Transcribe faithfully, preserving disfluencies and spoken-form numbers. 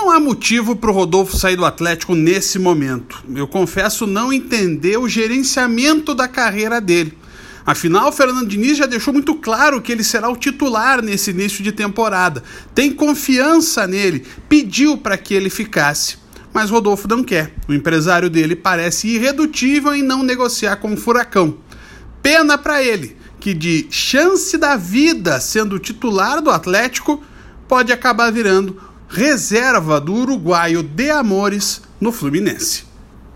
Não há motivo para o Rodolfo sair do Atlético nesse momento. Eu confesso não entender o gerenciamento da carreira dele. Afinal, o Fernando Diniz já deixou muito claro que ele será o titular nesse início de temporada. Tem confiança nele, pediu para que ele ficasse. Mas Rodolfo não quer. O empresário dele parece irredutível em não negociar com o Furacão. Pena para ele, que de chance da vida sendo titular do Atlético, pode acabar virando reserva do uruguaio de Amores no Fluminense.